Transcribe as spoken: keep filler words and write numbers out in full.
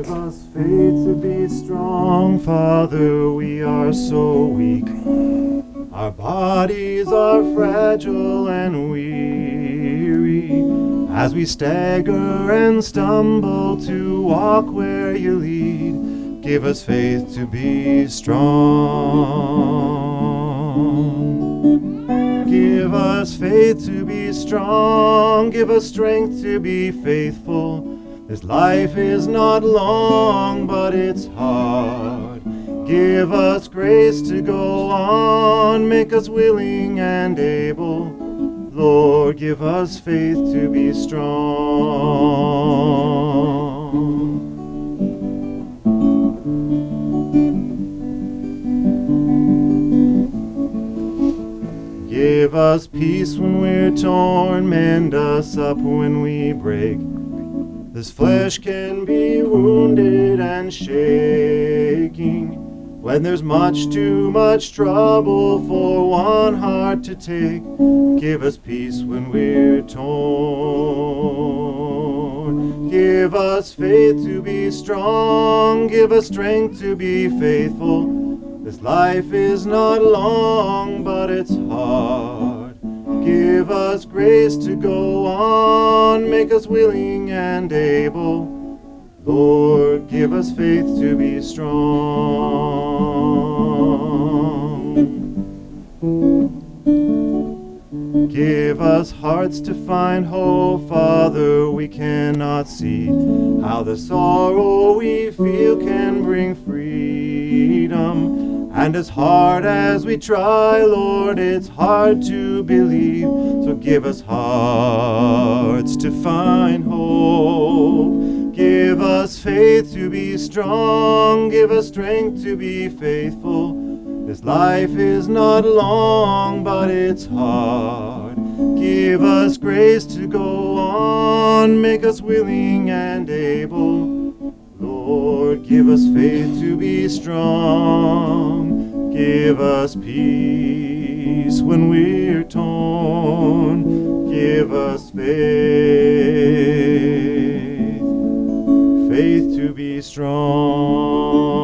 Give us faith to be strong, Father, we are so weak. Our bodies are fragile and weary, as we stagger and stumble to walk where you lead. Give us faith to be strong. Give us faith to be strong. Give us strength to be faithful. This life is not long, but it's hard. Give us grace to go on. Make us willing and able. Lord, give us faith to be strong. Give us peace when we're torn. Mend us up when we break. This flesh can be wounded and shaking when there's much too much trouble for one heart to take. Give us peace when we're torn. Give us faith to be strong. Give us strength to be faithful. This life is not long, but it's hard. Give us grace to go on. Make us willing and able. Lord, give us faith to be strong. Give us hearts to find hope, Father, we cannot see how the sorrow we feel can bring freedom. And as hard as we try, Lord, it's hard to believe. So give us hearts to find hope. Give us faith to be strong. Give us strength to be faithful. This life is not long, but it's hard. Give us grace to go on. Make us willing and able. Lord, give us faith to be strong. Give us peace when we're torn. Give us faith, faith to be strong.